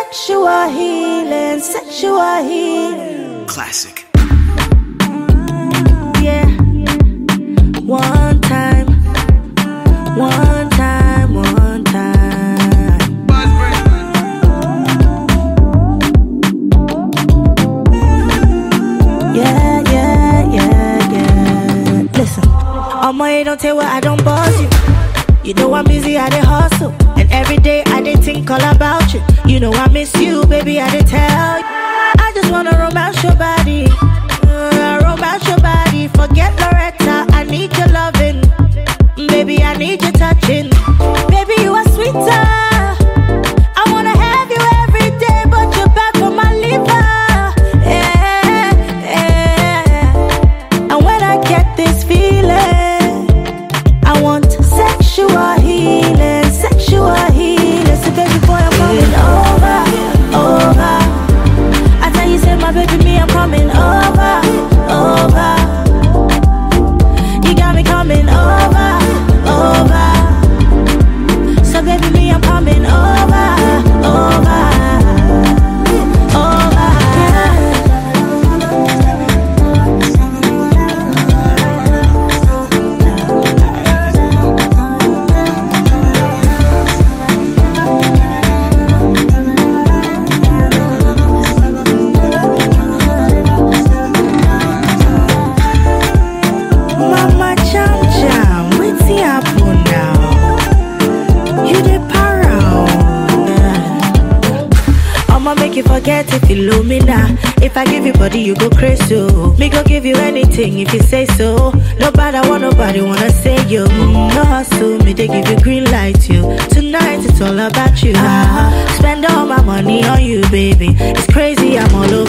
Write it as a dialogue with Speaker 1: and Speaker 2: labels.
Speaker 1: Sexual healing, sexual healing.
Speaker 2: Classic.
Speaker 1: Yeah. One time, one time, one time. Yeah, yeah, yeah, yeah. Listen, you don't tell what I don't boss you. You know I'm busy, I dey hustle. And every day I dey think all about you. You know I miss you, baby, I dey tell you. I just wanna romance your body. Romance your body. Forget Loretta, I need your loving. Baby, I need your touching. Baby, you are sweeter. I wanna have you every day, but you're bad for my liver. Yeah, yeah. And when I get this feeling, I want sexual healing, sexual healing. So baby boy, I'm coming over, over. I tell you, say my baby, me, I'm coming over, over. You got me coming over, over. So baby, me, I'm coming over, over, over. Mama jam jam, wetin happen now? You dey para I'ma make you forget if you love me now. If I give you body, you go crazy. Oh. Me go give you anything if you say so. Nobody wanna say you. No hustle, me they give you green light. You tonight, it's all about you. Spend all my money on you, baby. It's crazy, I'm all over.